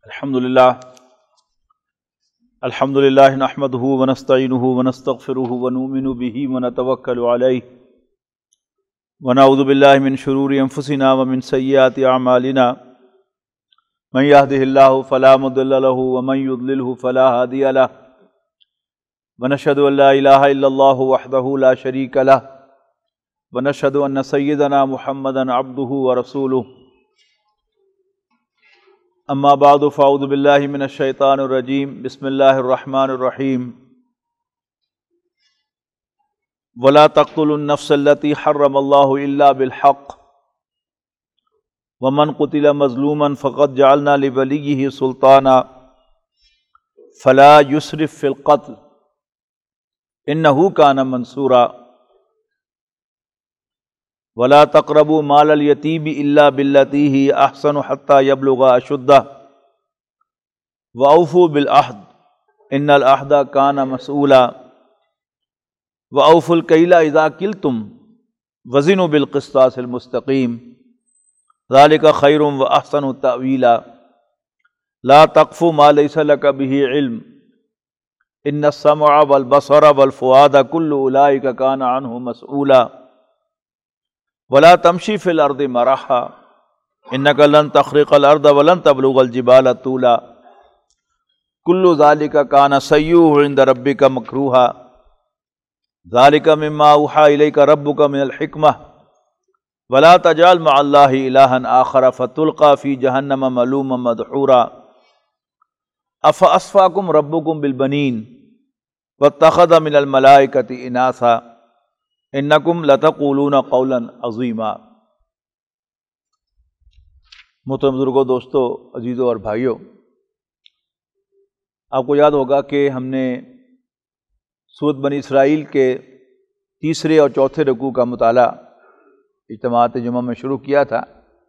الحمدللہ نحمده ونستعینه ونستغفره ونؤمن به ونتوکل علیہ ونعوذ باللہ من شرور انفسنا ومن سیئات اعمالنا من يهده اللہ فلا مضل له ومن يضلله فلا هادی له ونشهد ان لا الہ الا اللہ وحدہ لا شریک له ونشهد ان سیدنا محمدا عبدہ ورسولہ اما بعد فاعوذ باللہ من الشیطان الرجیم بسم اللہ الرحمن الرحیم ولا تقتلوا النفس التي حرم اللہ الا بالحق ومن قتل مظلوما فقد جعلنا لولیہ سلطانا فلا يسرف في القتل انہ کان منصورا ولا تقربوا مال الیتیم الا باللتی ہی احسن حتی یبلغ اشدہ واوفوا بالعہد ان العہد کان مسئولا واوفوا الکیل اذا کلتم وزنوا بالقسطاس المستقیم ذلک خیر واحسن تأویلا لا تقف ما لیس لک به علم ان السمع والبصر والفؤاد کل اولئک کان عنہ مسئولا ولا تمشی فی الارض مرحا انک لن تخرق الارض ولن تبلغ الجبال طولا کل ذلک کان سیئہ عند ربک مکروہا ذلک مما اوحی الیک ربک من الحکمہ ولا تجعل مع اللہ الہا آخر فتلقى فی جہنم ملوما مدحورا افاصفاکم ربکم بالبنین واتخذ من الملائکۃ اناثا انکم لتقولون قولا عظیما۔ محترم بزرگوں، دوستوں، عزیزوں اور بھائیوں، آپ کو یاد ہوگا کہ ہم نے سورۃ بنی اسرائیل کے تیسرے اور چوتھے رکوع کا مطالعہ اجتماعات جمعہ میں شروع کیا تھا،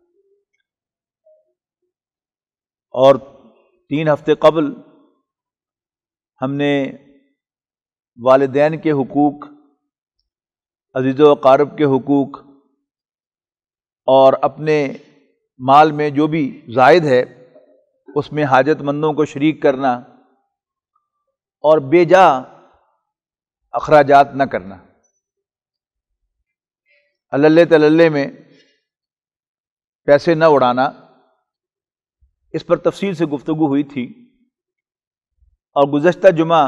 اور 3 ہفتے قبل ہم نے والدین کے حقوق، عزیز و اقارب کے حقوق اور اپنے مال میں جو بھی زائد ہے اس میں حاجت مندوں کو شریک کرنا اور بے جا اخراجات نہ کرنا، اللہ تللے میں پیسے نہ اڑانا، اس پر تفصیل سے گفتگو ہوئی تھی۔ اور گزشتہ جمعہ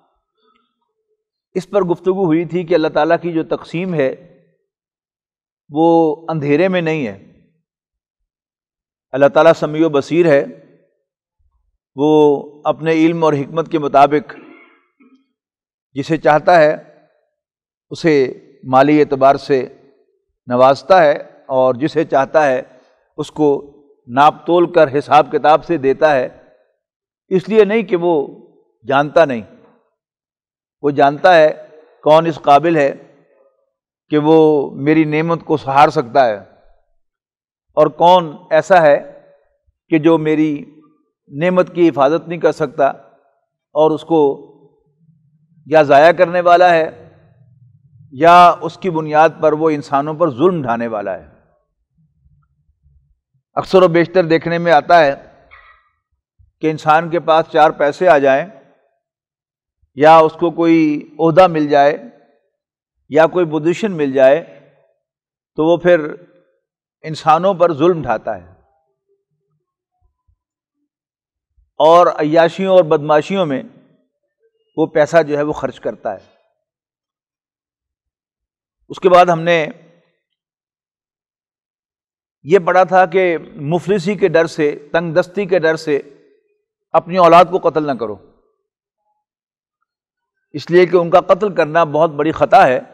اس پر گفتگو ہوئی تھی کہ اللہ تعالیٰ کی جو تقسیم ہے وہ اندھیرے میں نہیں ہے، اللہ تعالیٰ سمیع و بصیر ہے، وہ اپنے علم اور حکمت کے مطابق جسے چاہتا ہے اسے مالی اعتبار سے نوازتا ہے، اور جسے چاہتا ہے اس کو ناپ تول کر حساب کتاب سے دیتا ہے، اس لیے نہیں کہ وہ جانتا نہیں، وہ جانتا ہے کون اس قابل ہے کہ وہ میری نعمت کو سہار سکتا ہے، اور کون ایسا ہے کہ جو میری نعمت کی حفاظت نہیں کر سکتا اور اس کو یا ضائع کرنے والا ہے یا اس کی بنیاد پر وہ انسانوں پر ظلم ڈھانے والا ہے۔ اکثر و بیشتر دیکھنے میں آتا ہے کہ انسان کے پاس 4 پیسے آ جائیں یا اس کو کوئی عہدہ مل جائے یا کوئی پوزیشن مل جائے تو وہ پھر انسانوں پر ظلم ڈھاتا ہے اور عیاشیوں اور بدماشیوں میں وہ پیسہ جو ہے وہ خرچ کرتا ہے۔ اس کے بعد ہم نے یہ پڑھا تھا کہ مفلسی کے ڈر سے، تنگ دستی کے ڈر سے اپنی اولاد کو قتل نہ کرو، اس لیے کہ ان کا قتل کرنا بہت بڑی خطا ہے۔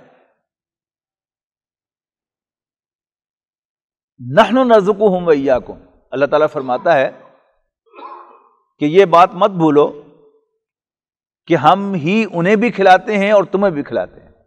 نحن نرزقهم وإياكم، اللہ تعالیٰ فرماتا ہے کہ یہ بات مت بھولو کہ ہم ہی انہیں بھی کھلاتے ہیں اور تمہیں بھی کھلاتے ہیں،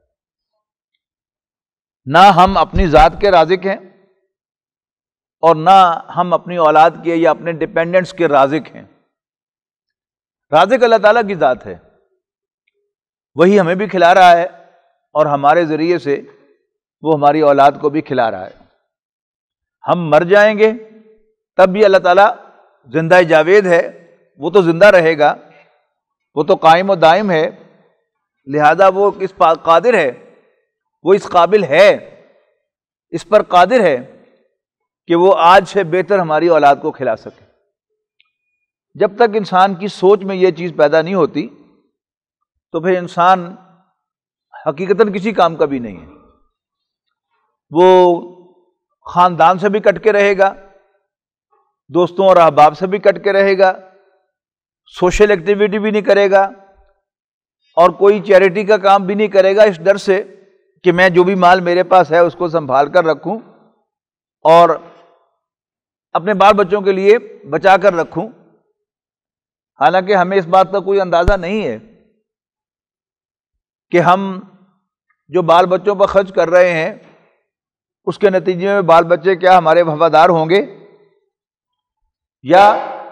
نہ ہم اپنی ذات کے رازق ہیں اور نہ ہم اپنی اولاد کے یا اپنے ڈیپینڈنٹس کے رازق ہیں۔ رازق اللہ تعالیٰ کی ذات ہے، وہی ہمیں بھی کھلا رہا ہے اور ہمارے ذریعے سے وہ ہماری اولاد کو بھی کھلا رہا ہے۔ ہم مر جائیں گے تب بھی اللہ تعالیٰ زندہ جاوید ہے وہ تو زندہ رہے گا، وہ تو قائم و دائم ہے، لہذا وہ اس پر قادر ہے، وہ اس قابل ہے، اس پر قادر ہے کہ وہ آج سے بہتر ہماری اولاد کو کھلا سکے۔ جب تک انسان کی سوچ میں یہ چیز پیدا نہیں ہوتی تو پھر انسان حقیقتاً کسی کام کا بھی نہیں ہے۔ وہ خاندان سے بھی کٹ کے رہے گا، دوستوں اور احباب سے بھی کٹ کے رہے گا، سوشل ایکٹیویٹی بھی نہیں کرے گا، اور کوئی چیریٹی کا کام بھی نہیں کرے گا، اس ڈر سے کہ میں جو بھی مال میرے پاس ہے اس کو سنبھال کر رکھوں اور اپنے بال بچوں کے لیے بچا کر رکھوں۔ حالانکہ ہمیں اس بات کا کوئی اندازہ نہیں ہے کہ ہم جو بال بچوں پر خرچ کر رہے ہیں اس کے نتیجے میں بال بچے کیا ہمارے وفادار ہوں گے یا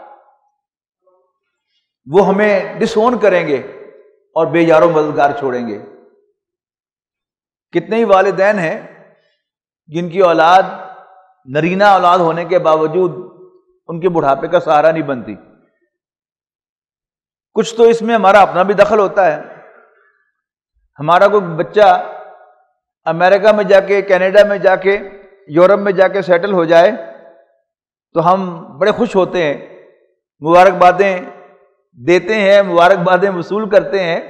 وہ ہمیں ڈس اون کریں گے اور بے یار و مددگار چھوڑیں گے۔ کتنے ہی والدین ہیں جن کی اولاد نرینہ اولاد ہونے کے باوجود ان کے بڑھاپے کا سہارا نہیں بنتی۔ کچھ تو اس میں ہمارا اپنا بھی دخل ہوتا ہے۔ ہمارا کوئی بچہ امریکہ میں جا کے، کینیڈا میں جا کے، یورپ میں جا کے سیٹل ہو جائے تو ہم بڑے خوش ہوتے ہیں، مبارکبادیں دیتے ہیں، مبارکبادیں وصول کرتے ہیں،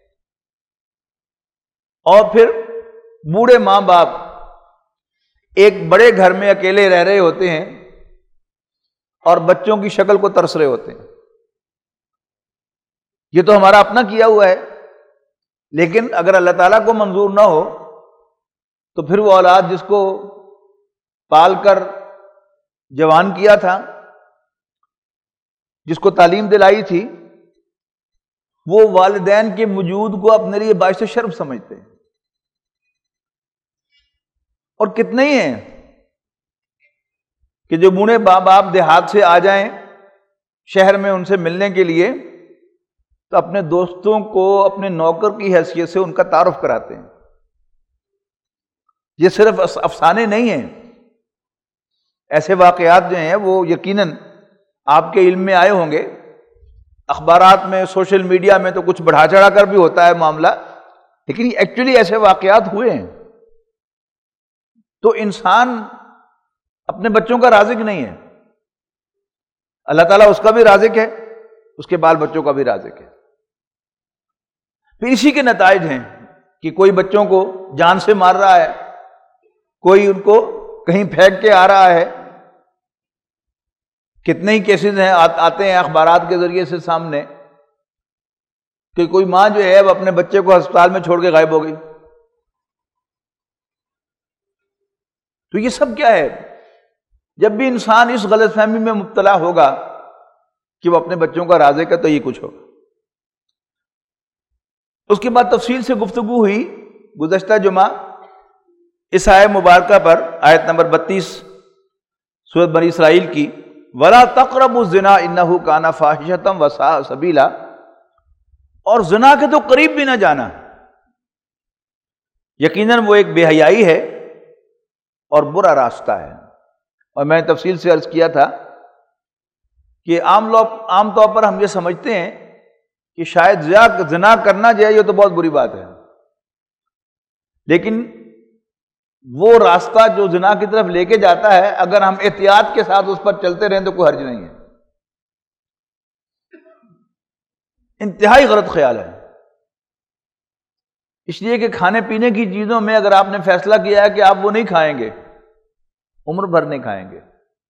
اور پھر بوڑھے ماں باپ ایک بڑے گھر میں اکیلے رہ رہے ہوتے ہیں اور بچوں کی شکل کو ترس رہے ہوتے ہیں۔ یہ تو ہمارا اپنا کیا ہوا ہے، لیکن اگر اللہ تعالیٰ کو منظور نہ ہو تو پھر وہ اولاد جس کو پال کر جوان کیا تھا، جس کو تعلیم دلائی تھی، وہ والدین کے وجود کو اپنے لیے باعث شرم سمجھتے ہیں۔ اور کتنے ہی ہیں کہ جو بوڑھے باپ دیہات سے آ جائیں شہر میں ان سے ملنے کے لیے تو اپنے دوستوں کو اپنے نوکر کی حیثیت سے ان کا تعارف کراتے ہیں۔ یہ صرف افسانے نہیں ہیں، ایسے واقعات جو ہیں وہ یقیناً آپ کے علم میں آئے ہوں گے، اخبارات میں، سوشل میڈیا میں تو کچھ بڑھا چڑھا کر بھی ہوتا ہے معاملہ، لیکن یہ ایکچولی ایسے واقعات ہوئے ہیں۔ تو انسان اپنے بچوں کا رازق نہیں ہے، اللہ تعالیٰ اس کا بھی رازق ہے، اس کے بال بچوں کا بھی رازق ہے۔ پھر اسی کے نتائج ہیں کہ کوئی بچوں کو جان سے مار رہا ہے، کوئی ان کو کہیں پھینک کے آ رہا ہے۔ کتنے ہی کیسز ہیں آتے ہیں اخبارات کے ذریعے سے سامنے کہ کوئی ماں جو ہے وہ اپنے بچے کو ہسپتال میں چھوڑ کے غائب ہو گئی۔ تو یہ سب کیا ہے؟ جب بھی انسان اس غلط فہمی میں مبتلا ہوگا کہ وہ اپنے بچوں کا رازق ہے تو یہ کچھ ہوگا۔ اس کے بعد تفصیل سے گفتگو ہوئی گزشتہ جمعہ اس آیت مبارکہ پر، آیت نمبر 32 سورۃ بنی اسرائیل کی، وَلَا تَقْرَبُوا الزِّنَا إِنَّهُ كَانَ فَاحِشَةً وَسَاءَ سَبِيلًا، اور زنا کے تو قریب بھی نہ جانا، یقیناً وہ ایک بے حیائی ہے اور برا راستہ ہے۔ اور میں نے تفصیل سے عرض کیا تھا کہ عام طور پر ہم یہ سمجھتے ہیں کہ شاید زنا کرنا جو ہے یہ تو بہت بری بات ہے، لیکن وہ راستہ جو زنا کی طرف لے کے جاتا ہے اگر ہم احتیاط کے ساتھ اس پر چلتے رہیں تو کوئی حرج نہیں ہے۔ انتہائی غلط خیال ہے، اس لیے کہ کھانے پینے کی چیزوں میں اگر آپ نے فیصلہ کیا ہے کہ آپ وہ نہیں کھائیں گے، عمر بھر نہیں کھائیں گے۔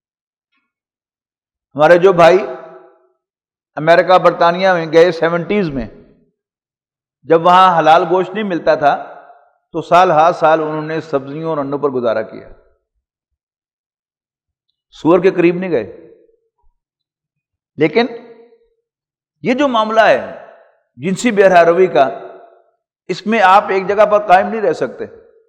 ہمارے جو بھائی امریکہ برطانیہ میں گئے 70s میں، جب وہاں حلال گوشت نہیں ملتا تھا تو سال ہر سال انہوں نے سبزیوں اور انڈوں پر گزارا کیا، سور کے قریب نہیں گئے۔ لیکن یہ جو معاملہ ہے جنسی بے حیا روی کا، اس میں آپ ایک جگہ پر قائم نہیں رہ سکتے۔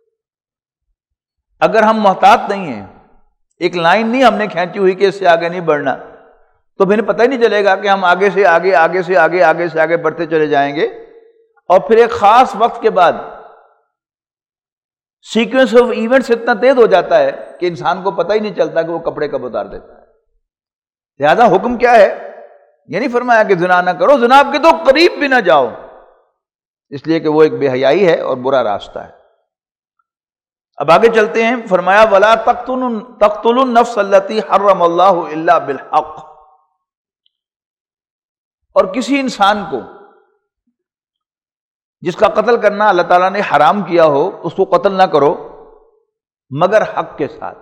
اگر ہم محتاط نہیں ہیں، ایک لائن نہیں ہم نے کھینچی ہوئی کہ اس سے آگے نہیں بڑھنا، تو پھر پتہ ہی نہیں چلے گا کہ ہم آگے سے آگے، آگے سے آگے، آگے سے آگے بڑھتے چلے جائیں گے، اور پھر ایک خاص وقت کے بعد سیکوینس آف ایونٹس اتنا تیز ہو جاتا ہے کہ انسان کو پتہ ہی نہیں چلتا کہ وہ کپڑے کب اتار دیتا ہے۔ لہذا حکم کیا ہے یہ نہیں فرمایا کہ زنا نہ کرو، زنا کے تو قریب بھی نہ جاؤ، اس لیے کہ وہ ایک بے حیائی ہے اور برا راستہ ہے۔ اب آگے چلتے ہیں، فرمایا وَلَا تَقْتُلُوا النَّفْسَ الَّتِي حَرَّمَ اللَّهُ إِلَّا بِالْحَقِّ، اور کسی انسان کو جس کا قتل کرنا اللہ تعالیٰ نے حرام کیا ہو، اس کو قتل نہ کرو مگر حق کے ساتھ۔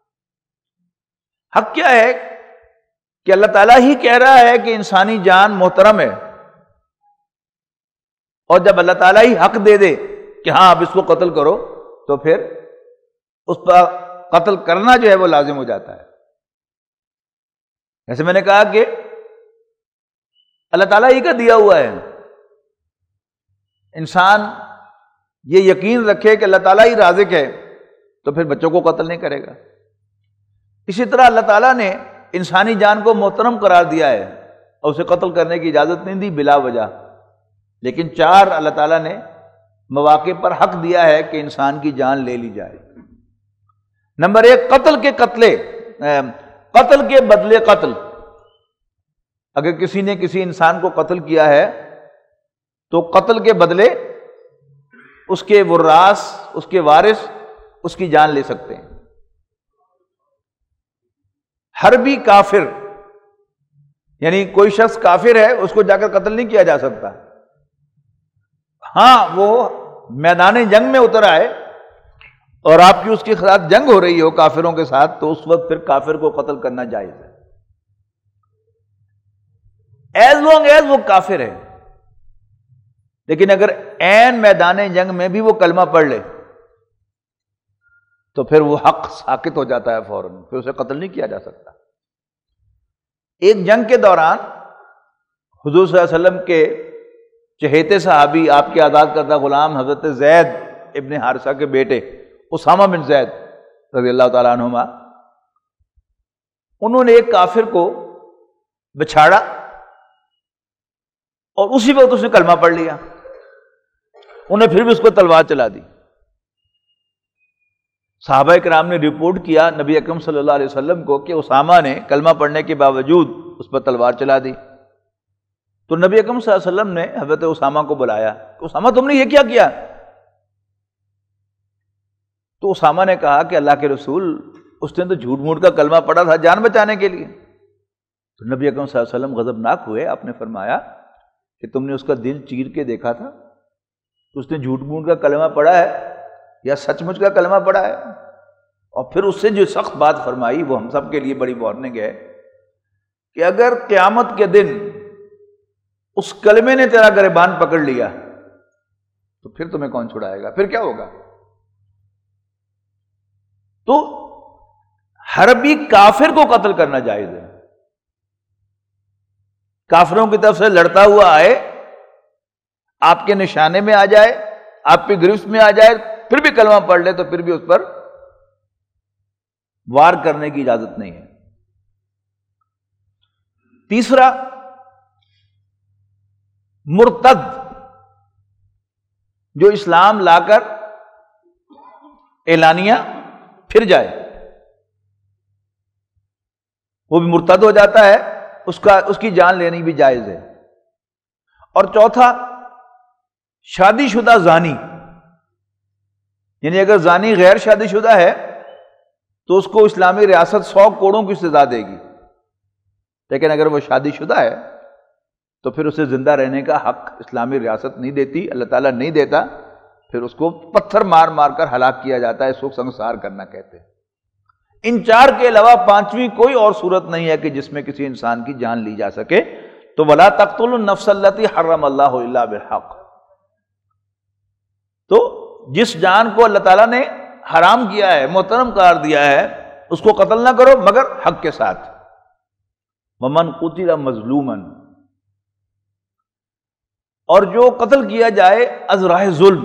حق کیا ہے کہ اللہ تعالیٰ ہی کہہ رہا ہے کہ انسانی جان محترم ہے، اور جب اللہ تعالیٰ ہی حق دے دے کہ ہاں اب اس کو قتل کرو، تو پھر اس پر قتل کرنا جو ہے وہ لازم ہو جاتا ہے۔ جیسے میں نے کہا کہ اللہ تعالیٰ ہی کا دیا ہوا ہے، انسان یہ یقین رکھے کہ اللہ تعالیٰ ہی رازق ہے تو پھر بچوں کو قتل نہیں کرے گا۔ اسی طرح اللہ تعالیٰ نے انسانی جان کو محترم قرار دیا ہے اور اسے قتل کرنے کی اجازت نہیں دی بلا وجہ، لیکن 4 اللہ تعالیٰ نے مواقع پر حق دیا ہے کہ انسان کی جان لے لی جائے۔ نمبر 1، قتل کے بدلے قتل۔ اگر کسی نے کسی انسان کو قتل کیا ہے تو قتل کے بدلے اس کے وراث، اس کے وارث اس کی جان لے سکتے ہیں۔ حربی کافر، یعنی کوئی شخص کافر ہے، اس کو جا کر قتل نہیں کیا جا سکتا۔ ہاں وہ میدان جنگ میں اتر آئے اور آپ کی اس کے ساتھ جنگ ہو رہی ہو کافروں کے ساتھ، تو اس وقت پھر کافر کو قتل کرنا جائز ہے، ایز لانگ ایز وہ کافر ہے۔ لیکن اگر عین میدان جنگ میں بھی وہ کلمہ پڑھ لے تو پھر وہ حق ساقط ہو جاتا ہے فوراً، پھر اسے قتل نہیں کیا جا سکتا۔ ایک جنگ کے دوران حضور صلی اللہ علیہ وسلم کے چہیتے صحابی، آپ کے آزاد کردہ غلام حضرت زید ابن حارثہ کے بیٹے اسامہ بن زید رضی اللہ تعالیٰ عنہما، انہوں نے ایک کافر کو بچھاڑا اور اسی وقت اس نے کلمہ پڑھ لیا، انہیں پھر بھی اس کو تلوار چلا دی۔ صحابہ کرام نے رپورٹ کیا نبی اکرم صلی اللہ علیہ وسلم کو کہ اسامہ نے کلمہ پڑھنے کے باوجود اس پر تلوار چلا دی۔ تو نبی اکرم صلی اللہ علیہ وسلم نے حضرت اسامہ کو بلایا کہ اسامہ تم نے یہ کیا کیا؟ تو اسامہ نے کہا کہ اللہ کے رسول، اس نے تو جھوٹ موٹ کا کلمہ پڑھا تھا جان بچانے کے لیے۔ تو نبی اکرم صلی اللہ علیہ وسلم غضبناک ہوئے، آپ نے فرمایا کہ تم نے اس کا دل چیر کے دیکھا تھا، اس نے جھوٹ موٹ کا کلمہ پڑھا ہے یا سچ مچ کا کلمہ پڑھا ہے؟ اور پھر اس سے جو سخت بات فرمائی وہ ہم سب کے لیے بڑی وارننگ ہے کہ اگر قیامت کے دن اس کلمے نے تیرا گریبان پکڑ لیا تو پھر تمہیں کون چھڑائے گا، پھر کیا ہوگا؟ تو حربی کافر کو قتل کرنا جائز ہے، کافروں کی طرف سے لڑتا ہوا آئے، آپ کے نشانے میں آ جائے، آپ کی گرفت میں آ جائے، پھر بھی کلمہ پڑھ لے تو پھر بھی اس پر وار کرنے کی اجازت نہیں ہے۔ تیسرا، مرتد، جو اسلام لا کر اعلانیہ پھر جائے، وہ بھی مرتد ہو جاتا ہے، اس کی جان لینی بھی جائز ہے۔ اور چوتھا، شادی شدہ زانی، یعنی اگر زانی غیر شادی شدہ ہے تو اس کو اسلامی ریاست 100 کوڑوں کی سزا دے گی، لیکن اگر وہ شادی شدہ ہے تو پھر اسے زندہ رہنے کا حق اسلامی ریاست نہیں دیتی، اللہ تعالیٰ نہیں دیتا، پھر اس کو پتھر مار مار کر ہلاک کیا جاتا ہے، اس کو سنسار کرنا کہتے ہیں۔ ان 4 کے علاوہ 5ویں کوئی اور صورت نہیں ہے کہ جس میں کسی انسان کی جان لی جا سکے۔ تو وَلَا تَقْتُلُوا النَّفْسَ الَّتِي حَرَّمَ اللَّهُ إِلَّا بِالْحَقِّ، تو جس جان کو اللہ تعالیٰ نے حرام کیا ہے، محترم قرار دیا ہے، اس کو قتل نہ کرو مگر حق کے ساتھ۔ وَمَنْ قُتِلَ مَظْلُومًا، اور جو قتل کیا جائے از راہ ظلم،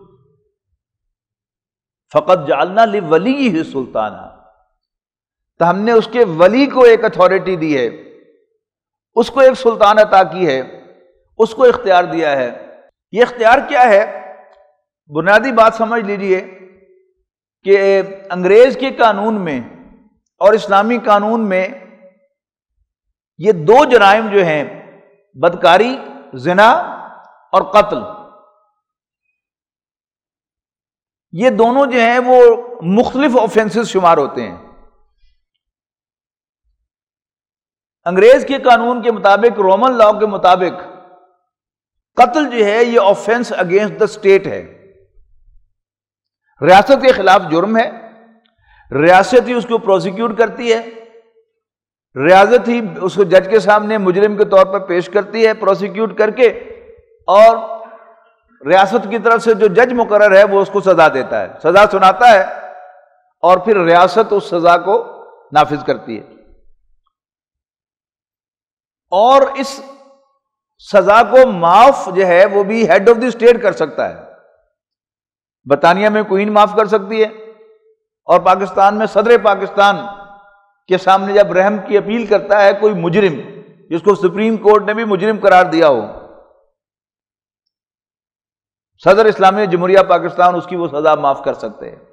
فَقَدْ جَعَلْنَا لِوَلِيِّهِ سُلْطَانًا، تو ہم نے اس کے ولی کو ایک اتھارٹی دی ہے، اس کو ایک سلطان عطا کی ہے، اس کو اختیار دیا ہے۔ یہ اختیار کیا ہے؟ بنیادی بات سمجھ لیجئے کہ انگریز کے قانون میں اور اسلامی قانون میں یہ دو جرائم جو ہیں، بدکاری، زنا اور قتل، یہ دونوں جو ہیں وہ مختلف آفینسز شمار ہوتے ہیں۔ انگریز کے قانون کے مطابق، رومن لاء کے مطابق، قتل جو ہے یہ آفینس اگینسٹ دا اسٹیٹ ہے، ریاست کے خلاف جرم ہے، ریاست ہی اس کو پروسیکیوٹ کرتی ہے، ریاست ہی اس کو جج کے سامنے مجرم کے طور پر پیش کرتی ہے پروسیکیوٹ کر کے، اور ریاست کی طرف سے جو جج مقرر ہے وہ اس کو سزا دیتا ہے، سزا سناتا ہے، اور پھر ریاست اس سزا کو نافذ کرتی ہے، اور اس سزا کو معاف جو ہے وہ بھی ہیڈ آف دی اسٹیٹ کر سکتا ہے۔ برطانیہ میں کوئین معاف کر سکتی ہے، اور پاکستان میں صدر پاکستان کے سامنے جب رحم کی اپیل کرتا ہے کوئی مجرم جس کو سپریم کورٹ نے بھی مجرم قرار دیا ہو، صدر اسلامی جمہوریہ پاکستان اس کی وہ سزا معاف کر سکتے ہیں۔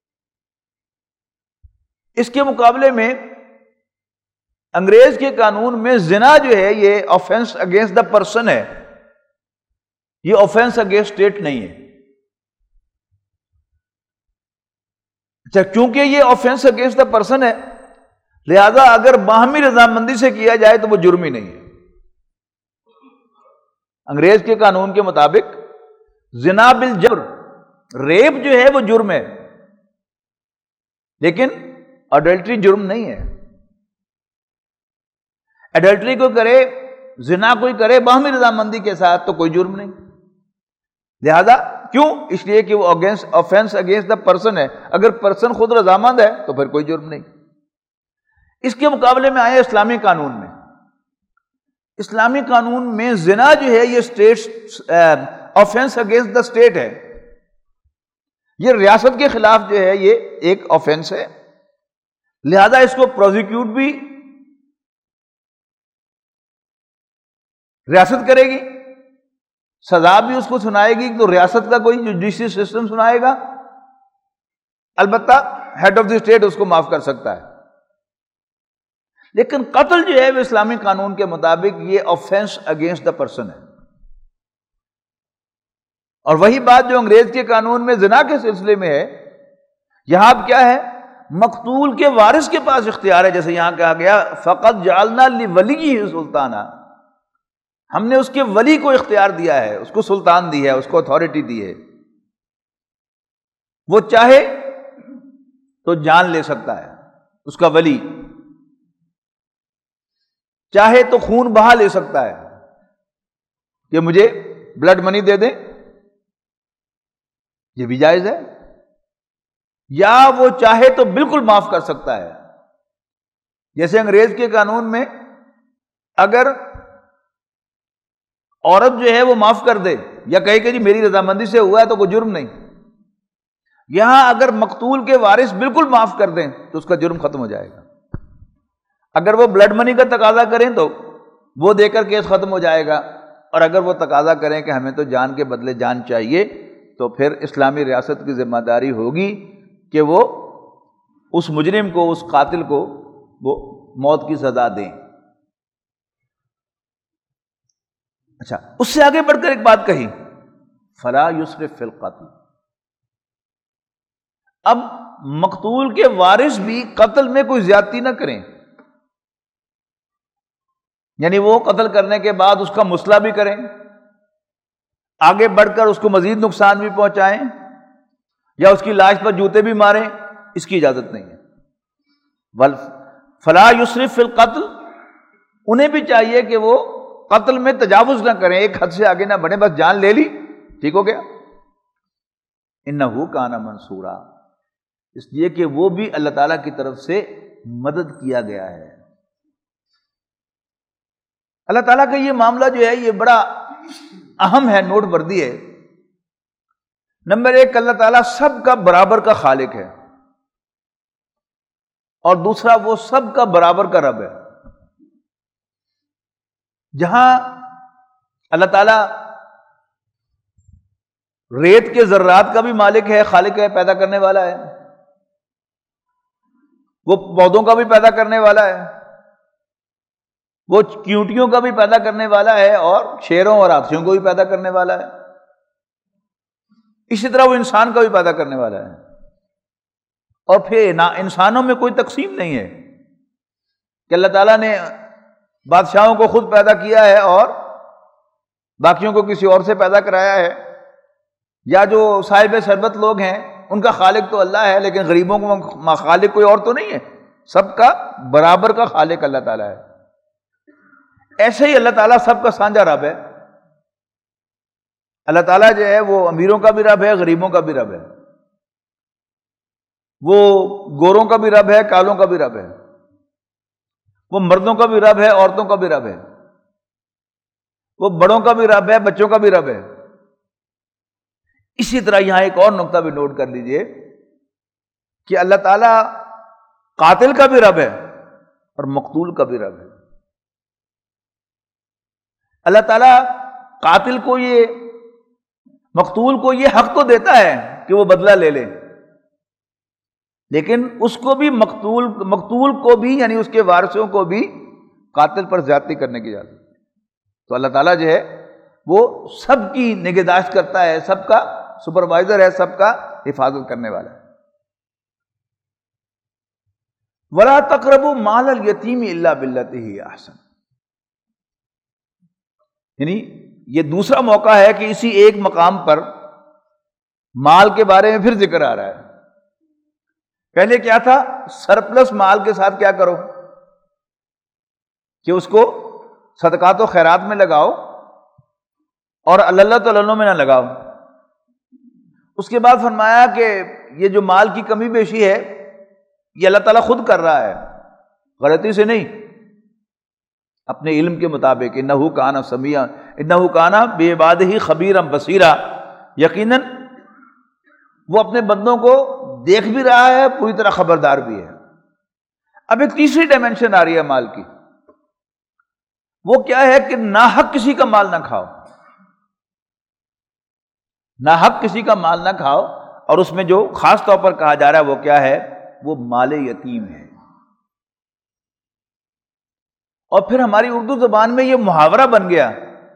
اس کے مقابلے میں انگریز کے قانون میں زنا جو ہے یہ آفینس اگینسٹ دا پرسن ہے، یہ آفینس اگینسٹ اسٹیٹ نہیں ہے۔ اچھا، کیونکہ یہ آفینس اگینسٹ دا پرسن ہے، لہذا اگر باہمی رضامندی سے کیا جائے تو وہ جرم ہی نہیں ہے۔ انگریز کے قانون کے مطابق زنا بالجبر، ریپ جو ہے وہ جرم ہے، لیکن اڈلٹری جرم نہیں ہے۔ اڈلٹری کو کرے، زنا کوئی کرے باہمی رضامندی کے ساتھ تو کوئی جرم نہیں، لہذا کیوں؟ اس لیے کہ وہ آفینس اگینسٹ دا پرسن ہے، اگر پرسن خود رضامند ہے تو پھر کوئی جرم نہیں۔ اس کے مقابلے میں آئے اسلامی قانون میں، اسلامی قانون میں زنا جو ہے یہ state offence against the state ہے، یہ ریاست کے خلاف جو ہے یہ ایک آفینس ہے، لہذا اس کو پروسیکیوٹ بھی ریاست کرے گی، سزا بھی اس کو سنائے گی تو ریاست کا کوئی جوڈیشل سسٹم سنائے گا، البتہ ہیڈ آف دی اسٹیٹ اس کو معاف کر سکتا ہے۔ لیکن قتل جو ہے وہ اسلامی قانون کے مطابق یہ آفینس اگینسٹ دا پرسن ہے، اور وہی بات جو انگریز کے قانون میں زنا کے سلسلے میں ہے، یہاں اب کیا ہے؟ مقتول کے وارث کے پاس اختیار ہے، جیسے یہاں کہا گیا فقط جعلنا لولیہ سلطانہ، ہم نے اس کے ولی کو اختیار دیا ہے، اس کو سلطان دی ہے، اس کو اتھارٹی دی ہے، وہ چاہے تو جان لے سکتا ہے، اس کا ولی چاہے تو خون بہا لے سکتا ہے کہ مجھے بلڈ منی دے دیں، یہ بھی جائز ہے، یا وہ چاہے تو بالکل معاف کر سکتا ہے۔ جیسے انگریز کے قانون میں اگر عورت جو ہے وہ معاف کر دے یا کہے کہ جی میری رضامندی سے ہوا ہے تو کوئی جرم نہیں، یہاں اگر مقتول کے وارث بالکل معاف کر دیں تو اس کا جرم ختم ہو جائے گا، اگر وہ بلڈ منی کا تقاضا کریں تو وہ دے کر کیس ختم ہو جائے گا، اور اگر وہ تقاضا کریں کہ ہمیں تو جان کے بدلے جان چاہیے تو پھر اسلامی ریاست کی ذمہ داری ہوگی کہ وہ اس مجرم کو، اس قاتل کو وہ موت کی سزا دیں۔ اچھا، اس سے آگے بڑھ کر ایک بات کہی، فلا یسرف فی القتل، اب مقتول کے وارث بھی قتل میں کوئی زیادتی نہ کریں، یعنی وہ قتل کرنے کے بعد اس کا مصلح بھی کریں، آگے بڑھ کر اس کو مزید نقصان بھی پہنچائیں، یا اس کی لاش پر جوتے بھی ماریں، اس کی اجازت نہیں ہے۔ فلا یسرف فی القتل، انہیں بھی چاہیے کہ وہ قتل میں تجاوز نہ کریں، ایک حد سے آگے نہ بڑھیں، بس جان لے لی ٹھیک ہو گیا۔ انہ کان منصورا، اس لیے کہ وہ بھی اللہ تعالیٰ کی طرف سے مدد کیا گیا ہے۔ اللہ تعالیٰ کا یہ معاملہ جو ہے یہ بڑا اہم ہے، نوٹ بردی ہے۔ نمبر ایک، اللہ تعالیٰ سب کا برابر کا خالق ہے، اور دوسرا وہ سب کا برابر کا رب ہے۔ جہاں اللہ تعالیٰ ریت کے ذرات کا بھی مالک ہے، خالق ہے، پیدا کرنے والا ہے، وہ پودوں کا بھی پیدا کرنے والا ہے، وہ چیونٹیوں کا بھی پیدا کرنے والا ہے اور شیروں اور ہاتھیوں کو بھی پیدا کرنے والا ہے، اسی طرح وہ انسان کا بھی پیدا کرنے والا ہے۔ اور پھر انسانوں میں کوئی تقسیم نہیں ہے کہ اللہ تعالیٰ نے بادشاہوں کو خود پیدا کیا ہے اور باقیوں کو کسی اور سے پیدا کرایا ہے، یا جو صاحب ثروت لوگ ہیں ان کا خالق تو اللہ ہے، لیکن غریبوں کو خالق کوئی اور تو نہیں ہے، سب کا برابر کا خالق اللہ تعالیٰ ہے۔ ایسے ہی اللہ تعالیٰ سب کا سانجھا رب ہے۔ اللہ تعالیٰ جو ہے وہ امیروں کا بھی رب ہے، غریبوں کا بھی رب ہے، وہ گوروں کا بھی رب ہے، کالوں کا بھی رب ہے، وہ مردوں کا بھی رب ہے، عورتوں کا بھی رب ہے، وہ بڑوں کا بھی رب ہے، بچوں کا بھی رب ہے۔ اسی طرح یہاں ایک اور نقطہ بھی نوٹ کر لیجئے کہ اللہ تعالیٰ قاتل کا بھی رب ہے اور مقتول کا بھی رب ہے۔ اللہ تعالیٰ قاتل کو مقتول کو یہ حق تو دیتا ہے کہ وہ بدلہ لے لے، لیکن اس کو بھی مقتول کو بھی یعنی اس کے وارثوں کو بھی قاتل پر زیادتی کرنے کی اجازت ہے۔ تو اللہ تعالیٰ جو ہے وہ سب کی نگہداشت کرتا ہے، سب کا سپروائزر ہے، سب کا حفاظت کرنے والا ہے۔ وَلَا تَقْرَبُوا مَالَ الْيَتِيمِ إِلَّا بِالَّتِي هِيَ أَحْسَنُ، یعنی یہ دوسرا موقع ہے کہ اسی ایک مقام پر مال کے بارے میں پھر ذکر آ رہا ہے۔ پہلے کیا تھا؟ سرپلس مال کے ساتھ کیا کرو کہ اس کو صدقات و خیرات میں لگاؤ اور اللہ تعالیٰ میں نہ لگاؤ۔ اس کے بعد فرمایا کہ یہ جو مال کی کمی بیشی ہے یہ اللہ تعالیٰ خود کر رہا ہے، غلطی سے نہیں، اپنے علم کے مطابق۔ انہ کان سمیعا، انہ کان بعبادہ خبیرا بصیرا، یقیناً وہ اپنے بندوں کو دیکھ بھی رہا ہے، پوری طرح خبردار بھی ہے۔ اب ایک تیسری ڈائمنشن آ رہی ہے مال کی، وہ کیا ہے کہ ناحق کسی کا مال نہ کھاؤ، ناحق کسی کا مال نہ کھاؤ، اور اس میں جو خاص طور پر کہا جا رہا ہے وہ کیا ہے؟ وہ مال یتیم ہے۔ اور پھر ہماری اردو زبان میں یہ محاورہ بن گیا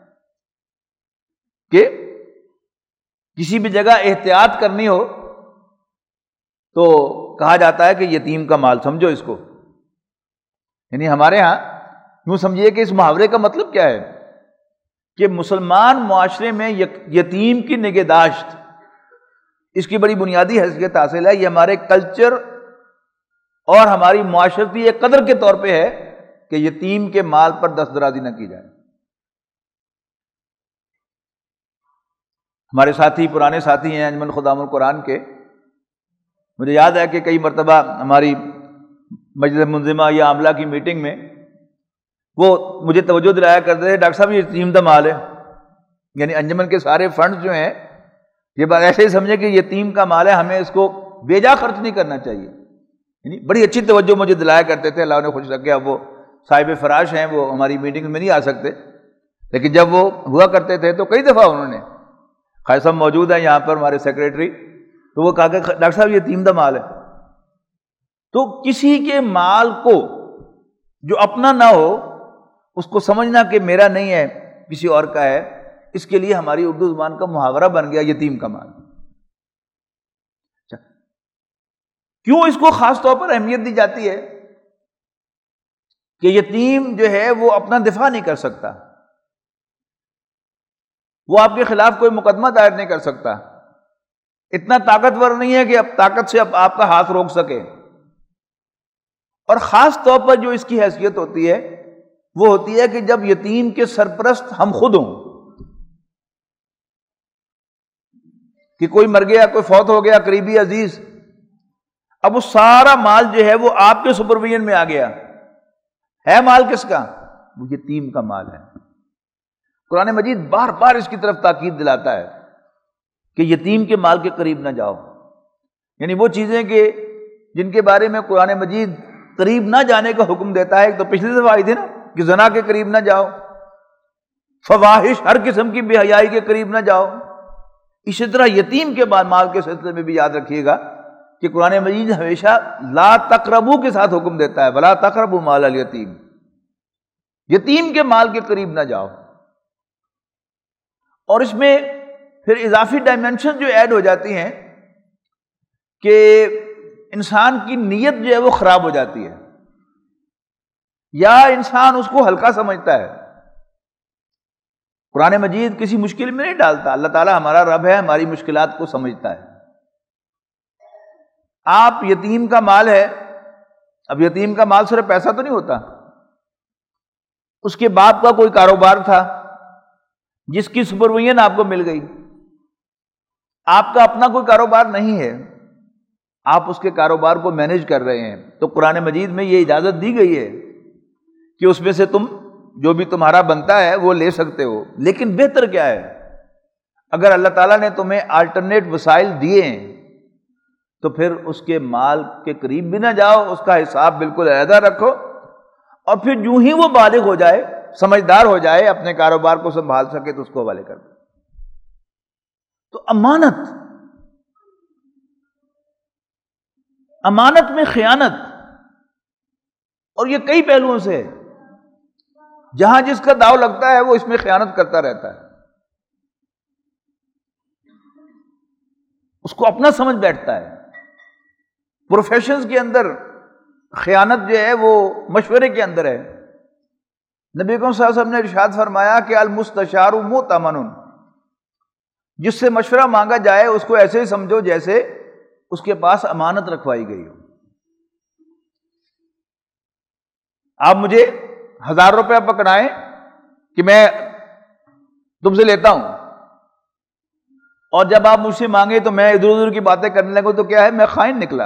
کہ کسی بھی جگہ احتیاط کرنی ہو تو کہا جاتا ہے کہ یتیم کا مال سمجھو اس کو، یعنی ہمارے ہاں یوں سمجھیے کہ اس محاورے کا مطلب کیا ہے کہ مسلمان معاشرے میں یتیم کی نگہداشت، اس کی بڑی بنیادی حیثیت حاصل ہے۔ یہ ہمارے کلچر اور ہماری معاشرتی ایک قدر کے طور پہ ہے کہ یتیم کے مال پر دست درازی نہ کی جائے۔ ہمارے ساتھی، پرانے ساتھی ہیں انجمن خدام القرآن کے، مجھے یاد ہے کہ کئی مرتبہ ہماری مجلس منظمہ یا عاملہ کی میٹنگ میں وہ مجھے توجہ دلایا کرتے تھے، ڈاکٹر صاحب یہ یتیم کا مال ہے، یعنی انجمن کے سارے فنڈز جو ہیں یہ بات ایسے ہی سمجھے کہ یتیم کا مال ہے، ہمیں اس کو بے جا خرچ نہیں کرنا چاہیے، یعنی بڑی اچھی توجہ مجھے دلایا کرتے تھے۔ اللہ نے خوش رکھے، اب وہ صاحب فراش ہیں، وہ ہماری میٹنگ میں نہیں آ سکتے، لیکن جب وہ ہوا کرتے تھے تو کئی دفعہ انہوں نے، خیر صاحب موجود ہیں یہاں پر ہمارے سیکریٹری، تو وہ کہا کہ ڈاکٹر صاحب یہ یتیم کا مال ہے۔ تو کسی کے مال کو جو اپنا نہ ہو اس کو سمجھنا کہ میرا نہیں ہے کسی اور کا ہے، اس کے لیے ہماری اردو زبان کا محاورہ بن گیا یتیم کا مال۔ کیوں اس کو خاص طور پر اہمیت دی جاتی ہے؟ کہ یتیم جو ہے وہ اپنا دفاع نہیں کر سکتا، وہ آپ کے خلاف کوئی مقدمہ دائر نہیں کر سکتا، اتنا طاقتور نہیں ہے کہ اب طاقت سے اب آپ کا ہاتھ روک سکے۔ اور خاص طور پر جو اس کی حیثیت ہوتی ہے وہ ہوتی ہے کہ جب یتیم کے سرپرست ہم خود ہوں، کہ کوئی مر گیا، کوئی فوت ہو گیا قریبی عزیز، اب وہ سارا مال جو ہے وہ آپ کے سپرویژن میں آ گیا ہے۔ مال کس کا؟ وہ یتیم کا مال ہے۔ قرآن مجید بار بار اس کی طرف تاکید دلاتا ہے کہ یتیم کے مال کے قریب نہ جاؤ، یعنی وہ چیزیں کہ جن کے بارے میں قرآن مجید قریب نہ جانے کا حکم دیتا ہے، ایک تو پچھلی دفعہ آئی تھی نا کہ زنا کے قریب نہ جاؤ، فواحش ہر قسم کی بے حیائی کے قریب نہ جاؤ۔ اسی طرح یتیم کے مال کے سلسلے میں بھی یاد رکھیے گا کہ قرآن مجید ہمیشہ لا تقربو کے ساتھ حکم دیتا ہے، ولا تقربوا مال الیتیم، یتیم کے مال کے قریب نہ جاؤ. اور اس میں پھر اضافی ڈائمنشن جو ایڈ ہو جاتی ہیں کہ انسان کی نیت جو ہے وہ خراب ہو جاتی ہے، یا انسان اس کو ہلکا سمجھتا ہے. قرآن مجید کسی مشکل میں نہیں ڈالتا. اللہ تعالیٰ ہمارا رب ہے، ہماری مشکلات کو سمجھتا ہے. آپ یتیم کا مال ہے، اب یتیم کا مال صرف پیسہ تو نہیں ہوتا، اس کے باپ کا کوئی کاروبار تھا جس کی سپرویژن آپ کو مل گئی. آپ کا اپنا کوئی کاروبار نہیں ہے، آپ اس کے کاروبار کو مینیج کر رہے ہیں، تو قرآن مجید میں یہ اجازت دی گئی ہے کہ اس میں سے تم جو بھی تمہارا بنتا ہے وہ لے سکتے ہو. لیکن بہتر کیا ہے، اگر اللہ تعالیٰ نے تمہیں آلٹرنیٹ وسائل دیے ہیں تو پھر اس کے مال کے قریب بھی نہ جاؤ، اس کا حساب بالکل علیحدہ رکھو، اور پھر یوں ہی وہ بالغ ہو جائے، سمجھدار ہو جائے، اپنے کاروبار کو سنبھال سکے تو اس کو حوالے کر دو. تو امانت میں خیانت، اور یہ کئی پہلوؤں سے ہے. جہاں جس کا داؤ لگتا ہے وہ اس میں خیانت کرتا رہتا ہے، اس کو اپنا سمجھ بیٹھتا ہے. پروفیشنز کے اندر خیانت جو ہے وہ مشورے کے اندر ہے. نبی اکرم صلی اللہ علیہ وسلم نے ارشاد فرمایا کہ المستشار مؤتمن، جس سے مشورہ مانگا جائے اس کو ایسے ہی سمجھو جیسے اس کے پاس امانت رکھوائی گئی ہو. آپ مجھے 1000 روپیہ پکڑائیں کہ میں تم سے لیتا ہوں، اور جب آپ مجھ سے مانگے تو میں ادھر ادھر کی باتیں کرنے لگوں تو کیا ہے، میں خائن نکلا.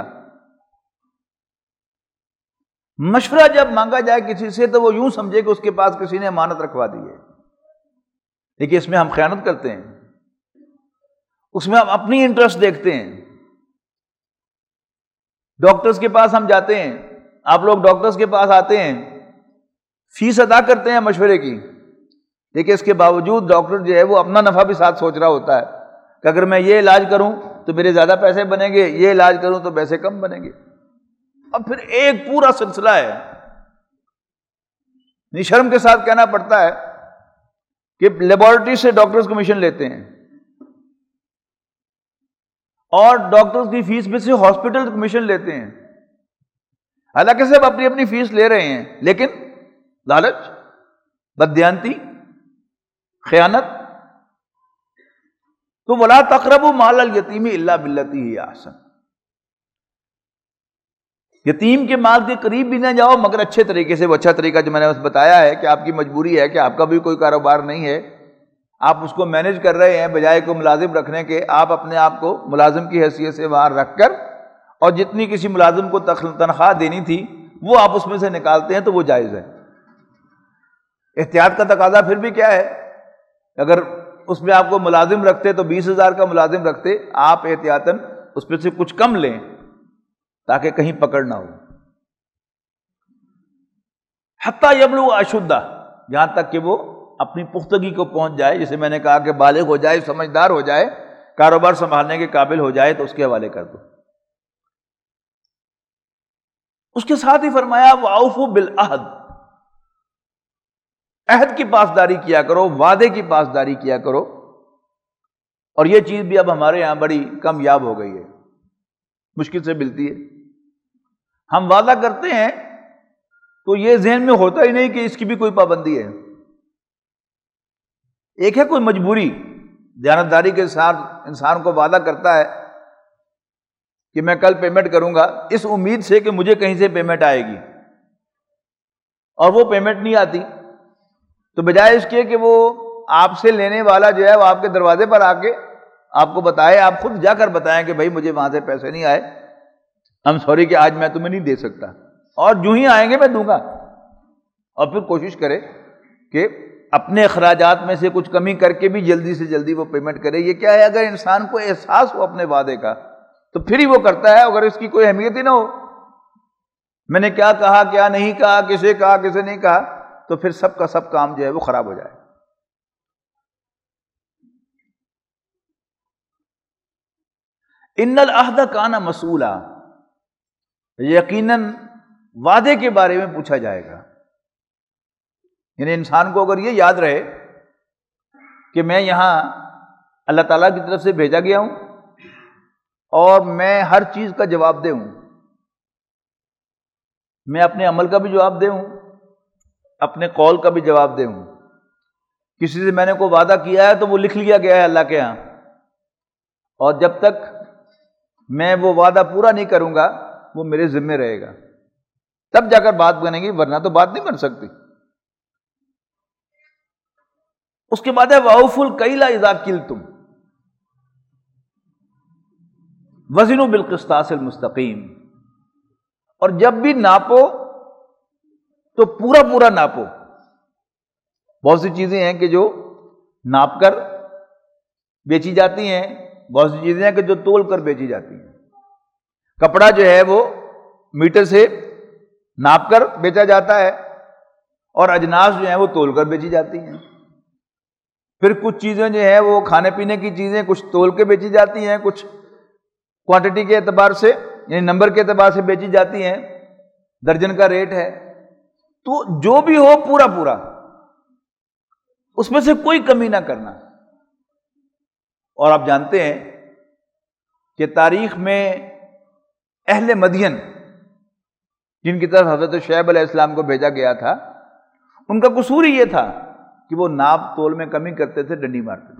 مشورہ جب مانگا جائے کسی سے تو وہ یوں سمجھے کہ اس کے پاس کسی نے امانت رکھوا دی ہے، لیکن اس میں ہم خیانت کرتے ہیں، اس میں ہم اپنی انٹرسٹ دیکھتے ہیں. ڈاکٹرز کے پاس ہم جاتے ہیں، آپ لوگ ڈاکٹرز کے پاس آتے ہیں، فیس ادا کرتے ہیں مشورے کی، لیکن اس کے باوجود ڈاکٹر جو ہے وہ اپنا نفع بھی ساتھ سوچ رہا ہوتا ہے کہ اگر میں یہ علاج کروں تو میرے زیادہ پیسے بنیں گے، یہ علاج کروں تو پیسے کم بنیں گے. اب پھر ایک پورا سلسلہ ہے. شرم کے ساتھ کہنا پڑتا ہے کہ لیبارٹری سے ڈاکٹرز کمیشن لیتے ہیں، اور ڈاکٹرز کی فیس میں سے ہاسپٹل کمیشن لیتے ہیں. حالانکہ سب اپنی اپنی فیس لے رہے ہیں، لیکن لالچ، بددیانتی، خیانت. تو وَلَا تَقْرَبُوا مَالَ الْيَتِيمِ إِلَّا بِالَّتِي هِيَ أَحْسَنُ، یتیم کے مال کے قریب بھی نہ جاؤ مگر اچھے طریقے سے. وہ اچھا طریقہ جو میں نے بس بتایا ہے کہ آپ کی مجبوری ہے کہ آپ کا بھی کوئی کاروبار نہیں ہے، آپ اس کو مینیج کر رہے ہیں، بجائے کو ملازم رکھنے کے آپ اپنے آپ کو ملازم کی حیثیت سے وہاں رکھ کر، اور جتنی کسی ملازم کو تنخواہ دینی تھی وہ آپ اس میں سے نکالتے ہیں تو وہ جائز ہے. احتیاط کا تقاضا پھر بھی کیا ہے، اگر اس میں آپ کو ملازم رکھتے تو 20,000 کا ملازم رکھتے، آپ احتیاطاً اس میں سے کچھ کم لیں تاکہ کہیں پکڑ نہ ہو. حتیٰ یبلغ اشدہ، یہاں تک کہ وہ اپنی پختگی کو پہنچ جائے، جسے میں نے کہا کہ بالغ ہو جائے، سمجھدار ہو جائے، کاروبار سنبھالنے کے قابل ہو جائے تو اس کے حوالے کر دو. اس کے ساتھ ہی فرمایا وَأَوْفُوا بِالْعَهْدِ، عہد کی پاسداری کیا کرو، وعدے کی پاسداری کیا کرو. اور یہ چیز بھی اب ہمارے یہاں بڑی کامیاب ہو گئی ہے، مشکل سے ملتی ہے. ہم وعدہ کرتے ہیں تو یہ ذہن میں ہوتا ہی نہیں کہ اس کی بھی کوئی پابندی ہے. ایک ہے کوئی مجبوری، دیانتداری کے ساتھ انسان کو وعدہ کرتا ہے کہ میں کل پیمنٹ کروں گا، اس امید سے کہ مجھے کہیں سے پیمنٹ آئے گی، اور وہ پیمنٹ نہیں آتی، تو بجائے اس کے کہ وہ آپ سے لینے والا جو ہے وہ آپ کے دروازے پر آ کے آپ کو بتائے، آپ خود جا کر بتائیں کہ بھائی مجھے وہاں سے پیسے نہیں آئے، ہم سوری کہ آج میں تمہیں نہیں دے سکتا، اور جو ہی آئیں گے میں دوں گا. اور پھر کوشش کرے کہ اپنے اخراجات میں سے کچھ کمی کر کے بھی جلدی سے جلدی وہ پیمنٹ کرے. یہ کیا ہے، اگر انسان کو احساس ہو اپنے وعدے کا تو پھر ہی وہ کرتا ہے. اگر اس کی کوئی اہمیت ہی نہ ہو، میں نے کیا کہا، کیا نہیں کہا، کسے نہیں کہا، تو پھر سب کا سب کام جو ہے وہ خراب ہو جائے. ان العہد کان مسئولا، یقیناً وعدے کے بارے میں پوچھا جائے گا. یعنی انسان کو اگر یہ یاد رہے کہ میں یہاں اللہ تعالیٰ کی طرف سے بھیجا گیا ہوں اور میں ہر چیز کا جواب دے ہوں، میں اپنے عمل کا بھی جواب دے ہوں، اپنے قول کا بھی جواب دے ہوں، کسی سے میں نے کوئی وعدہ کیا ہے تو وہ لکھ لیا گیا ہے اللہ کے ہاں، اور جب تک میں وہ وعدہ پورا نہیں کروں گا وہ میرے ذمے رہے گا، تب جا کر بات بنے گی، ورنہ تو بات نہیں بن سکتی۔ اس کے بعد ہے وَأَوْفُوا الْكَيْلَ إِذَا كِلْتُمْ وَزِنُوا بِالْقِسْطَاسِ الْمُسْتَقِيمِ، اور جب بھی ناپو تو پورا پورا ناپو۔ بہت سی چیزیں ہیں کہ جو ناپ کر بیچی جاتی ہیں، بہت سی چیزیں ہیں کہ جو تول کر بیچی جاتی ہیں۔ کپڑا جو ہے وہ میٹر سے ناپ کر بیچا جاتا ہے اور اجناس جو ہیں وہ تول کر بیچی جاتی ہیں۔ پھر کچھ چیزیں جو ہیں وہ کھانے پینے کی چیزیں کچھ تول کے بیچی جاتی ہیں، کچھ کوانٹٹی کے اعتبار سے یعنی نمبر کے اعتبار سے بیچی جاتی ہیں، درجن کا ریٹ ہے۔ تو جو بھی ہو پورا پورا، اس میں سے کوئی کمی نہ کرنا۔ اور آپ جانتے ہیں کہ تاریخ میں اہل مدین جن کی طرف حضرت شعیب علیہ السلام کو بھیجا گیا تھا، ان کا قصور ہی یہ تھا کہ وہ ناپ تول میں کمی کرتے تھے، ڈنڈی مارتے تھے۔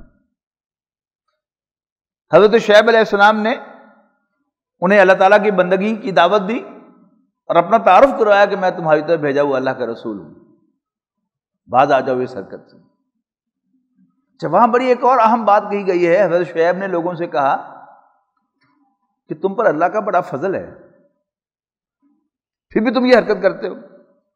حضرت شعیب علیہ السلام نے انہیں اللہ تعالیٰ کی بندگی کی دعوت دی اور اپنا تعارف کروایا کہ میں تمہاری طرف بھیجا ہوا اللہ کا رسول ہوں، بعد آ جاؤ اس حرکت سے۔ وہاں بڑی ایک اور اہم بات کہی گئی ہے، حضرت شعیب نے لوگوں سے کہا کہ تم پر اللہ کا بڑا فضل ہے، پھر بھی تم یہ حرکت کرتے ہو۔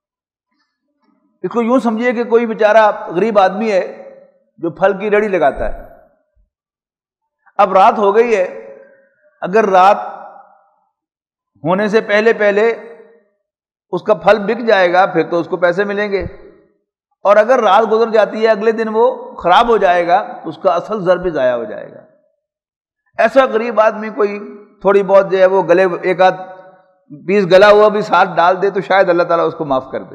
اس کو یوں سمجھیے کہ کوئی بیچارہ غریب آدمی ہے جو پھل کی ریڑھی لگاتا ہے، اب رات ہو گئی ہے، اگر رات ہونے سے پہلے پہلے اس کا پھل بک جائے گا پھر تو اس کو پیسے ملیں گے، اور اگر رات گزر جاتی ہے اگلے دن وہ خراب ہو جائے گا تو اس کا اصل زر بھی ضائع ہو جائے گا۔ ایسا غریب آدمی کوئی تھوڑی بہت جو ہے وہ گلے ایک آدھ پیس گلا ہوا بھی ساتھ ڈال دے تو شاید اللہ تعالیٰ اس کو معاف کر دے،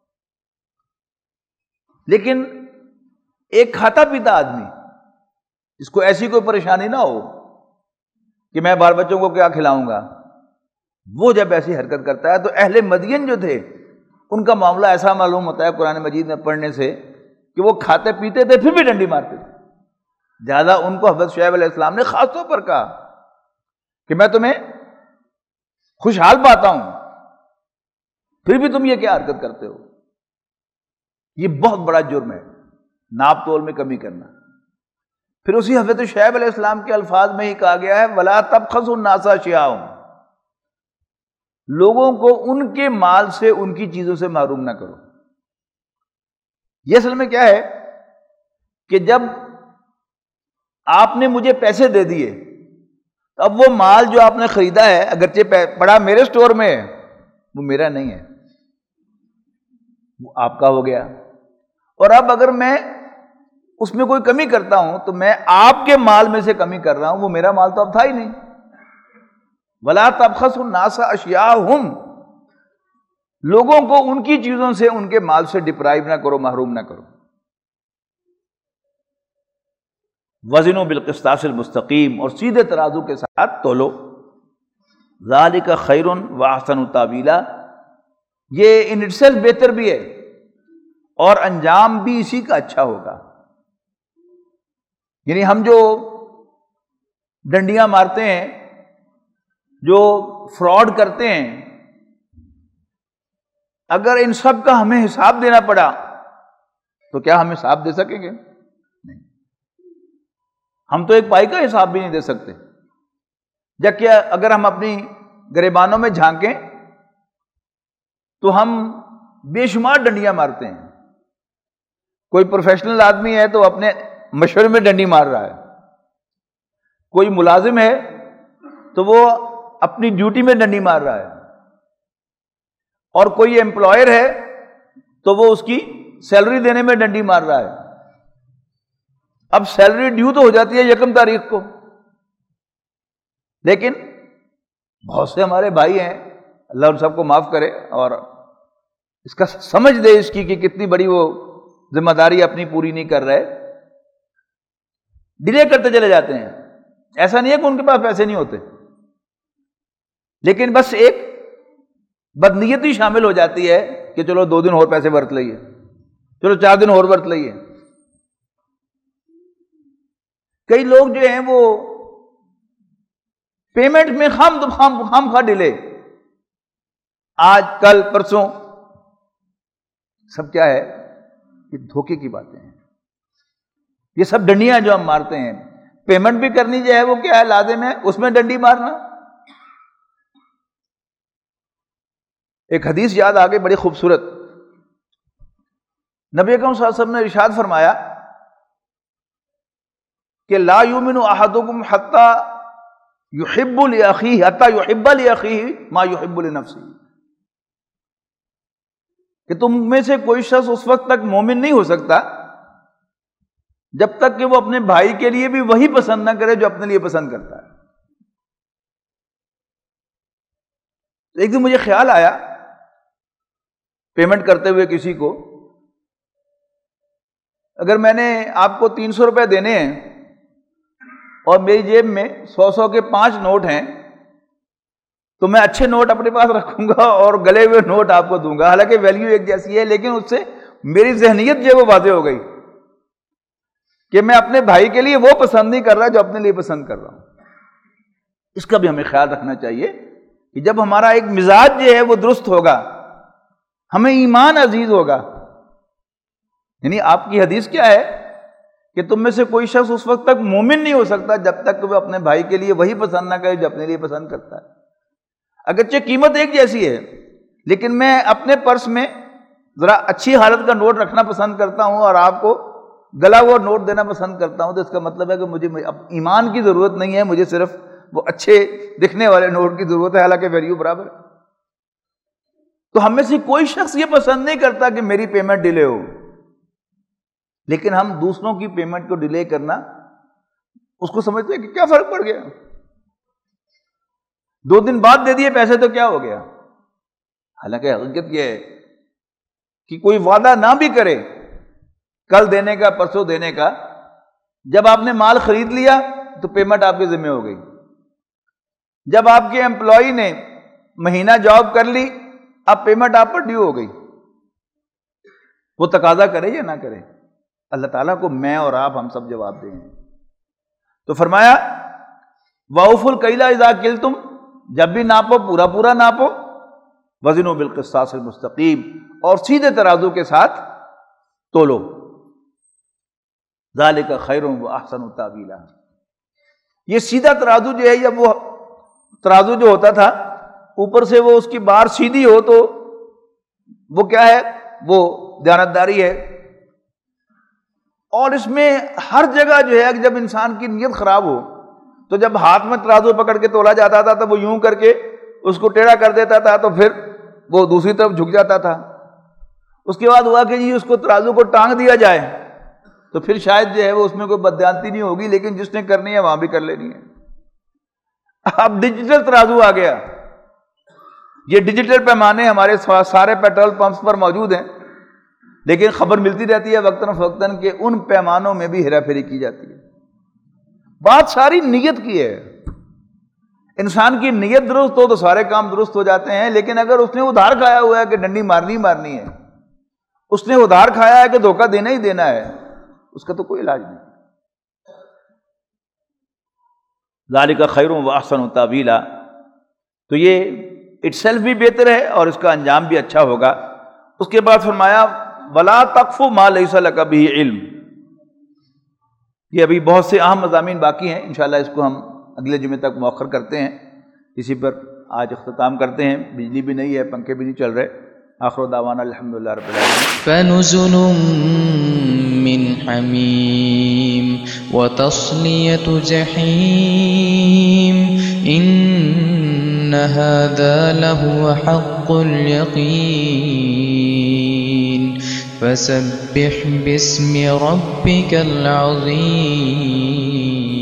لیکن ایک کھاتا پیتا آدمی جس کو ایسی کوئی پریشانی نہ ہو کہ میں بال بچوں کو کیا کھلاؤں گا، وہ جب ایسی حرکت کرتا ہے تو اہل مدین جو تھے ان کا معاملہ ایسا معلوم ہوتا ہے قرآن مجید میں پڑھنے سے کہ وہ کھاتے پیتے تھے پھر بھی ڈنڈی مارتے تھے۔ زیادہ ان کو حضرت شعیب علیہ السلام نے خاص طور پر کہا کہ میں تمہیں خوشحال پاتا ہوں، پھر بھی تم یہ کیا حرکت کرتے ہو؟ یہ بہت بڑا جرم ہے، ناپ تول میں کمی کرنا۔ پھر اسی حضرت شعیب علیہ السلام کے الفاظ میں ہی کہا گیا ہے وَلَا تَبْخَسُوا النَّاسَ أَشْيَاءَهُمْ، لوگوں کو ان کے مال سے ان کی چیزوں سے محروم نہ کرو۔ یہ اصل میں کیا ہے کہ جب آپ نے مجھے پیسے دے دیے، اب وہ مال جو آپ نے خریدا ہے اگرچہ پڑا میرے سٹور میں ہے، وہ میرا نہیں ہے، وہ آپ کا ہو گیا، اور اب اگر میں اس میں کوئی کمی کرتا ہوں تو میں آپ کے مال میں سے کمی کر رہا ہوں، وہ میرا مال تو اب تھا ہی نہیں۔ وَلَا تَبْخَسُوا النَّاسَ أَشْيَاءَهُمْ، لوگوں کو ان کی چیزوں سے ان کے مال سے ڈپرائیو نہ کرو، محروم نہ کرو۔ وَزِنُوا بِالْقِسْطَاسِ الْمُسْتَقِيمِ، اور سیدھے ترازو کے ساتھ تولو۔ ذَلِكَ خَيْرٌ وَأَحْسَنُ تَأْوِيلًا، یہ ان اٹسیلف بہتر بھی ہے اور انجام بھی اسی کا اچھا ہوگا۔ یعنی ہم جو ڈنڈیاں مارتے ہیں، جو فراڈ کرتے ہیں، اگر ان سب کا ہمیں حساب دینا پڑا تو کیا ہم حساب دے سکیں گے؟ نہیں، ہم تو ایک پائی کا حساب بھی نہیں دے سکتے۔ جبکہ اگر ہم اپنی گریبانوں میں جھانکیں تو ہم بے شمار ڈنڈیاں مارتے ہیں۔ کوئی پروفیشنل آدمی ہے تو اپنے مشورے میں ڈنڈی مار رہا ہے، کوئی ملازم ہے تو وہ اپنی ڈیوٹی میں ڈنڈی مار رہا ہے، اور کوئی امپلائر ہے تو وہ اس کی سیلری دینے میں ڈنڈی مار رہا ہے۔ اب سیلری ڈیو تو ہو جاتی ہے 1 تاریخ کو، لیکن بہت سے ہمارے بھائی ہیں، اللہ ان سب کو معاف کرے اور اس کا سمجھ دے اس کی کہ کتنی بڑی وہ ذمہ داری اپنی پوری نہیں کر رہے، ڈیلے کرتے چلے جاتے ہیں. ایسا نہیں ہے کہ ان کے پاس پیسے نہیں ہوتے، لیکن بس ایک بدنیتی شامل ہو جاتی ہے کہ چلو 2 دن اور پیسے برت لئیے، چلو 4 دن اور برت لئیے. کئی لوگ جو ہیں وہ پیمنٹ میں خام خواہ ڈیلے، آج کل پرسوں، سب کیا ہے؟ یہ دھوکے کی باتیں ہیں، یہ سب ڈنڈیاں جو ہم مارتے ہیں. پیمنٹ بھی کرنی جو ہے وہ کیا ہے؟ لازم ہے، اس میں ڈنڈی مارنا. ایک حدیث یاد آ گئی بڑی خوبصورت. نبی اکرم صلی اللہ علیہ وسلم نے ارشاد فرمایا کہ لا یؤمن احدکم حتی یحب لاخیہ ما یحب لنفسہ، کہ تم میں سے کوئی شخص اس وقت تک مومن نہیں ہو سکتا جب تک کہ وہ اپنے بھائی کے لیے بھی وہی پسند نہ کرے جو اپنے لیے پسند کرتا ہے. ایک دن مجھے خیال آیا پیمنٹ کرتے ہوئے کسی کو، اگر میں نے آپ کو 300 روپے دینے ہیں اور میری جیب میں 100 کے 5 نوٹ ہیں، تو میں اچھے نوٹ اپنے پاس رکھوں گا اور گلے ہوئے نوٹ آپ کو دوں گا. حالانکہ ویلیو ایک جیسی ہے، لیکن اس سے میری ذہنیت جو ہے وہ واضح ہو گئی کہ میں اپنے بھائی کے لیے وہ پسند نہیں کر رہا جو اپنے لیے پسند کر رہا ہوں. اس کا بھی ہمیں خیال رکھنا چاہیے کہ جب ہمارا ایک مزاج جو ہے وہ درست ہوگا، ہمیں ایمان عزیز ہوگا. یعنی آپ کی حدیث کیا ہے کہ تم میں سے کوئی شخص اس وقت تک مومن نہیں ہو سکتا جب تک کہ وہ اپنے بھائی کے لیے وہی پسند نہ کرے جو اپنے لیے پسند کرتا ہے. اگرچہ قیمت ایک جیسی ہے، لیکن میں اپنے پرس میں ذرا اچھی حالت کا نوٹ رکھنا پسند کرتا ہوں اور آپ کو گلا ہوا نوٹ دینا پسند کرتا ہوں، تو اس کا مطلب ہے کہ مجھے ایمان کی ضرورت نہیں ہے، مجھے صرف وہ اچھے دکھنے والے نوٹ کی ضرورت ہے، حالانکہ ویلیو برابر ہے. تو ہم میں سے کوئی شخص یہ پسند نہیں کرتا کہ میری پیمنٹ ڈیلے ہو، لیکن ہم دوسروں کی پیمنٹ کو ڈیلے کرنا اس کو سمجھتے ہیں کہ کیا فرق پڑ گیا، 2 دن بعد دے دیے پیسے تو کیا ہو گیا. حالانکہ حقیقت یہ ہے کہ کوئی وعدہ نہ بھی کرے کل دینے کا، پرسوں دینے کا، جب آپ نے مال خرید لیا تو پیمنٹ آپ کے ذمہ ہو گئی. جب آپ کے امپلائی نے مہینہ جاب کر لی، اب پیمنٹ آپ پر ڈیو ہو گئی. وہ تقاضا کرے یا نہ کرے، اللہ تعالیٰ کو میں اور آپ ہم سب جواب دیں. تو فرمایا وَأَوْفُوا الْكَيْلَ إِذَا كِلْتُمْ، جب بھی ناپو پورا پورا ناپو، وَزِنُوا بِالْقِسْطَاسِ الْمُسْتَقِيمِ، اور سیدھے ترازو کے ساتھ تولو. ذَلِكَ خَيْرٌ وَأَحْسَنُ تَأْوِيلًا. یہ سیدھا ترازو جو ہے، یا وہ ترازو جو ہوتا تھا اوپر سے وہ اس کی بار سیدھی ہو تو وہ کیا ہے؟ وہ دیانتداری ہے. اور اس میں ہر جگہ جو ہے جب انسان کی نیت خراب ہو تو جب ہاتھ میں ترازو پکڑ کے تولا جاتا تھا تو وہ یوں کر کے اس کو ٹیڑھا کر دیتا تھا، تو پھر وہ دوسری طرف جھک جاتا تھا. اس کے بعد ہوا کہ جی اس کو ترازو کو ٹانگ دیا جائے تو پھر شاید جو ہے وہ اس میں کوئی بددیانتی نہیں ہوگی، لیکن جس نے کرنی ہے وہاں بھی کر لینی ہے. اب ڈیجیٹل ترازو آ گیا. یہ ڈیجیٹل پیمانے ہمارے سارے پیٹرول پمپس پر موجود ہیں، لیکن خبر ملتی رہتی ہے وقتاً فوقتاً کہ ان پیمانوں میں بھی ہیرا پھیری کی جاتی ہے. بات ساری نیت کی ہے. انسان کی نیت درست ہو تو سارے کام درست ہو جاتے ہیں. لیکن اگر اس نے ادھار کھایا ہوا ہے کہ ڈنڈی مارنی ہے، اس نے ادھار کھایا ہے کہ دھوکہ دینا ہی دینا ہے، اس کا تو کوئی علاج نہیں. ذالک خیر و احسن تاویلا. تو یہ اٹ سیلف بھی بہتر ہے اور اس کا انجام بھی اچھا ہوگا. اس کے بعد فرمایا ولا تقف ما لیس لک بہ علم. یہ ابھی بہت سے اہم مضامین باقی ہیں، انشاءاللہ اس کو ہم اگلے جمعے تک مؤخر کرتے ہیں. اسی پر آج اختتام کرتے ہیں. بجلی بھی نہیں ہے، پنکھے بھی نہیں چل رہے. آخر دعوانا الحمدللہ رب العالمین. فنزل من حمیم وتصلیۃ جحیم ان هذا لهو حق اليقین فسبح باسم ربک العظیم.